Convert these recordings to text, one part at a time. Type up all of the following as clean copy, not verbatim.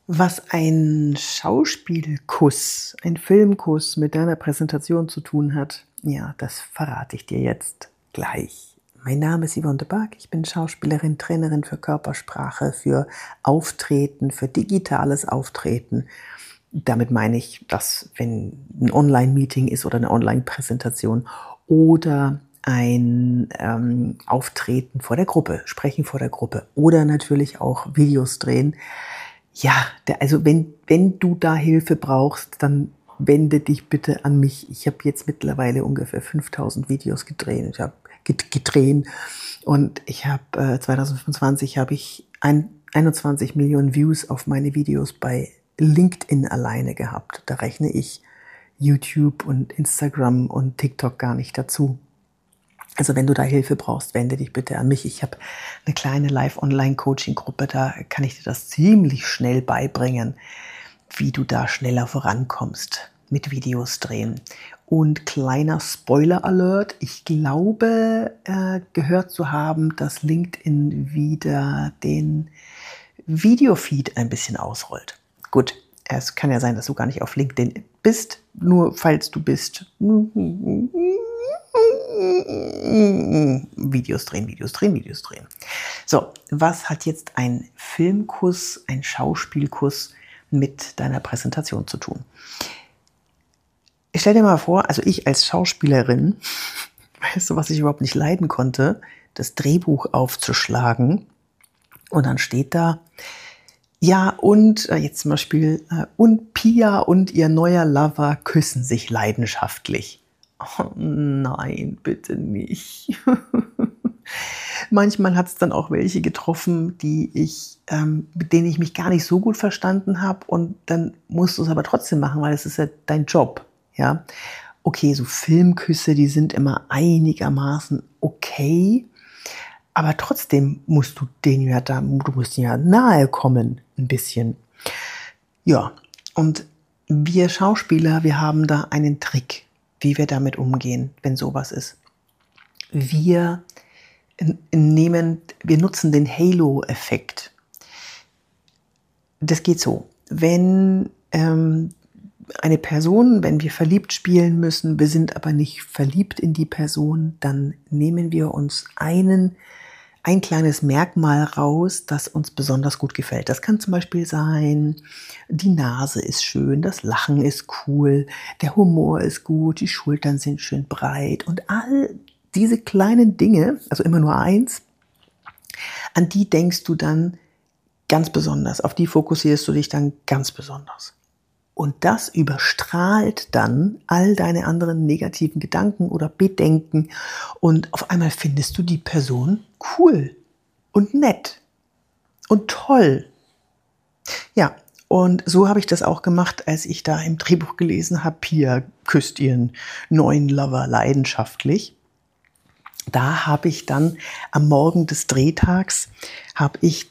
Was ein Schauspielkuss, ein Filmkuss mit deiner Präsentation zu tun hat, ja, das verrate ich dir jetzt gleich. Mein Name ist Yvonne de Barg, ich bin Schauspielerin, Trainerin für Körpersprache, für Auftreten, für digitales Auftreten. Damit meine ich, dass wenn ein Online-Meeting ist oder eine Online-Präsentation oder ein Auftreten vor der Gruppe, Sprechen vor der Gruppe oder natürlich auch Videos drehen. Ja, also wenn du da Hilfe brauchst, dann wende dich bitte an mich. Ich habe jetzt mittlerweile ungefähr 5000 Videos gedreht. Ich habe gedreht und ich habe 2025 habe ich 21 Millionen Views auf meine Videos bei LinkedIn alleine gehabt. Da rechne ich YouTube und Instagram und TikTok gar nicht dazu. Also wenn du da Hilfe brauchst, wende dich bitte an mich. Ich habe eine kleine Live-Online-Coaching-Gruppe, da kann ich dir das ziemlich schnell beibringen, wie du da schneller vorankommst mit Videos drehen. Und kleiner Spoiler-Alert, ich glaube, gehört zu haben, dass LinkedIn wieder den Videofeed ein bisschen ausrollt. Gut, es kann ja sein, dass du gar nicht auf LinkedIn bist, nur falls du bist. Videos drehen. So, was hat jetzt ein Filmkuss, ein Schauspielkuss mit deiner Präsentation zu tun? Ich stell dir mal vor, also ich als Schauspielerin, weißt du, was ich überhaupt nicht leiden konnte, das Drehbuch aufzuschlagen und dann steht da, ja, und jetzt zum Beispiel, und Pia und ihr neuer Lover küssen sich leidenschaftlich. Oh nein, bitte nicht. Manchmal hat es dann auch welche getroffen, mit denen ich mich gar nicht so gut verstanden habe und dann musst du es aber trotzdem machen, weil es ist ja dein Job. Ja, okay, so Filmküsse, die sind immer einigermaßen okay, aber trotzdem musst du denen ja nahe kommen, ein bisschen. Ja, und wir Schauspieler, wir haben da einen Trick, wie wir damit umgehen, wenn sowas ist. Wir nutzen den Halo-Effekt. Das geht so. Wenn wenn wir verliebt spielen müssen, wir sind aber nicht verliebt in die Person, dann nehmen wir uns ein kleines Merkmal raus, das uns besonders gut gefällt. Das kann zum Beispiel sein, die Nase ist schön, das Lachen ist cool, der Humor ist gut, die Schultern sind schön breit und all diese kleinen Dinge, also immer nur eins, an die denkst du dann ganz besonders, auf die fokussierst du dich dann ganz besonders. Und das überstrahlt dann all deine anderen negativen Gedanken oder Bedenken und auf einmal findest du die Person cool und nett und toll. Ja, und so habe ich das auch gemacht, als ich da im Drehbuch gelesen habe, Pia küsst ihren neuen Lover leidenschaftlich. Da habe ich dann am Morgen des Drehtags, als ich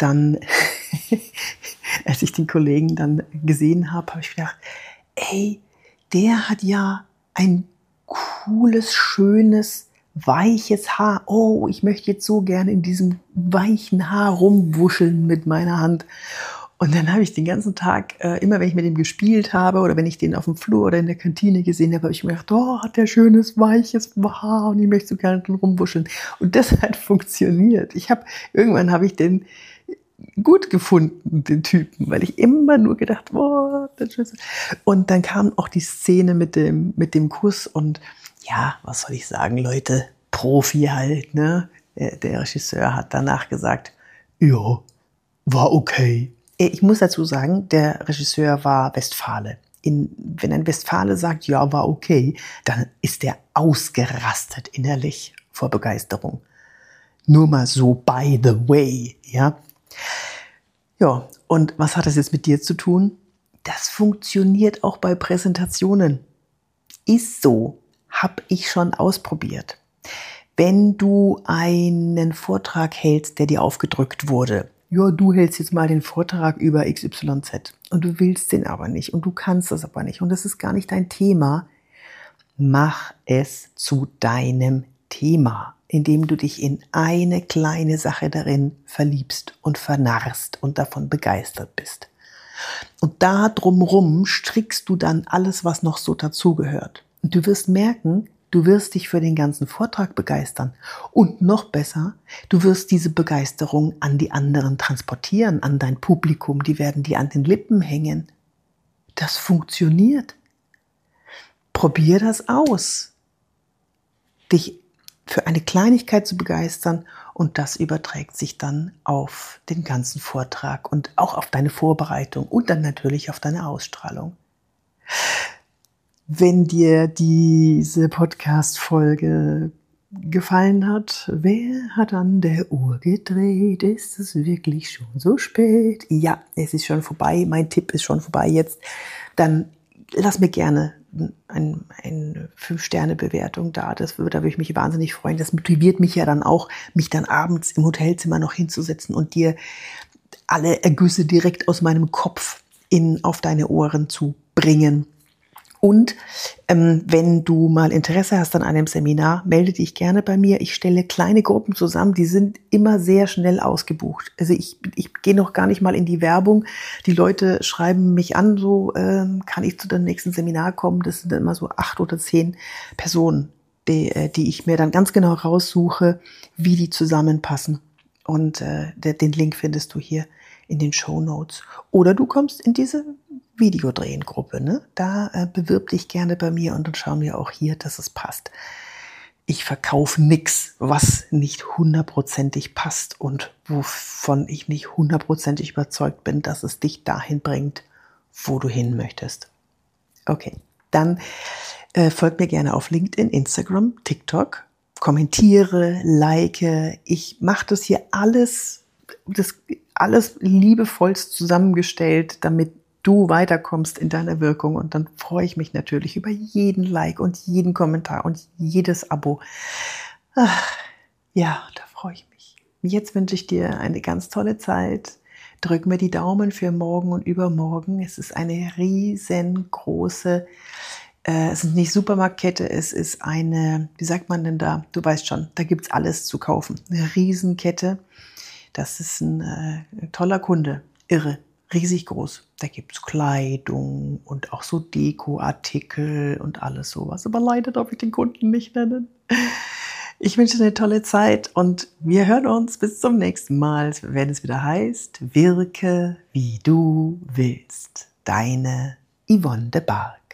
den Kollegen dann gesehen habe, habe ich gedacht, ey, der hat ja ein cooles, schönes, weiches Haar. Oh, ich möchte jetzt so gerne in diesem weichen Haar rumwuscheln mit meiner Hand. Und dann habe ich den ganzen Tag, immer wenn ich mit ihm gespielt habe oder wenn ich den auf dem Flur oder in der Kantine gesehen habe, habe ich mir gedacht, oh, hat der schönes, weiches Haar und ich möchte so gerne drin rumwuscheln. Und das hat funktioniert. Irgendwann habe ich den gut gefunden, den Typen, weil ich immer nur gedacht, oh, das ist schön. Und dann kam auch die Szene mit dem Kuss und ja, was soll ich sagen, Leute, Profi halt, ne? Der Regisseur hat danach gesagt, ja, war okay. Ich muss dazu sagen, der Regisseur war Westfale. Wenn ein Westfale sagt, ja, war okay, dann ist der ausgerastet innerlich vor Begeisterung. Nur mal so by the way, ja. Ja, und was hat das jetzt mit dir zu tun? Das funktioniert auch bei Präsentationen. Ist so, habe ich schon ausprobiert. Wenn du einen Vortrag hältst, der dir aufgedrückt wurde, ja, du hältst jetzt mal den Vortrag über XYZ und du willst den aber nicht und du kannst das aber nicht und das ist gar nicht dein Thema, mach es zu deinem Thema, indem du dich in eine kleine Sache darin verliebst und vernarrst und davon begeistert bist. Und da drumrum strickst du dann alles, was noch so dazugehört. Und du wirst merken, du wirst dich für den ganzen Vortrag begeistern. Und noch besser, du wirst diese Begeisterung an die anderen transportieren, an dein Publikum. Die werden dir an den Lippen hängen. Das funktioniert. Probier das aus. Dich für eine Kleinigkeit zu begeistern und das überträgt sich dann auf den ganzen Vortrag und auch auf deine Vorbereitung und dann natürlich auf deine Ausstrahlung. Wenn dir diese Podcast-Folge gefallen hat, wer hat an der Uhr gedreht? Ist es wirklich schon so spät? Ja, es ist schon vorbei. Mein Tipp ist schon vorbei jetzt. Dann lass mir gerne eine 5-Sterne-Bewertung da. Da würde ich mich wahnsinnig freuen. Das motiviert mich ja dann auch, mich dann abends im Hotelzimmer noch hinzusetzen und dir alle Ergüsse direkt aus meinem Kopf auf deine Ohren zu bringen. Und wenn du mal Interesse hast an einem Seminar, melde dich gerne bei mir. Ich stelle kleine Gruppen zusammen, die sind immer sehr schnell ausgebucht. Also ich gehe noch gar nicht mal in die Werbung. Die Leute schreiben mich an, so kann ich zu dem nächsten Seminar kommen. Das sind dann immer so 8 oder 10 Personen, die ich mir dann ganz genau raussuche, wie die zusammenpassen. Und den Link findest du hier in den Shownotes. Oder du kommst in diese Videodrehen-Gruppe, ne? Da bewirb dich gerne bei mir und dann schauen wir auch hier, dass es passt. Ich verkaufe nichts, was nicht 100%ig passt und wovon ich nicht 100%ig überzeugt bin, dass es dich dahin bringt, wo du hin möchtest. Okay, dann folgt mir gerne auf LinkedIn, Instagram, TikTok, kommentiere, like. Ich mache das hier alles liebevollst zusammengestellt, damit du weiterkommst in deiner Wirkung. Und dann freue ich mich natürlich über jeden Like und jeden Kommentar und jedes Abo. Ja, da freue ich mich. Jetzt wünsche ich dir eine ganz tolle Zeit. Drück mir die Daumen für morgen und übermorgen. Es ist eine riesengroße, es ist nicht Supermarktkette, es ist eine, wie sagt man denn da? Du weißt schon, da gibt's alles zu kaufen. Eine Riesenkette. Das ist ein toller Kunde. Irre. Riesig groß. Da gibt's Kleidung und auch so Dekoartikel und alles sowas. Aber leider darf ich den Kunden nicht nennen. Ich wünsche dir eine tolle Zeit und wir hören uns bis zum nächsten Mal, wenn es wieder heißt, wirke wie du willst. Deine Yvonne de Barg.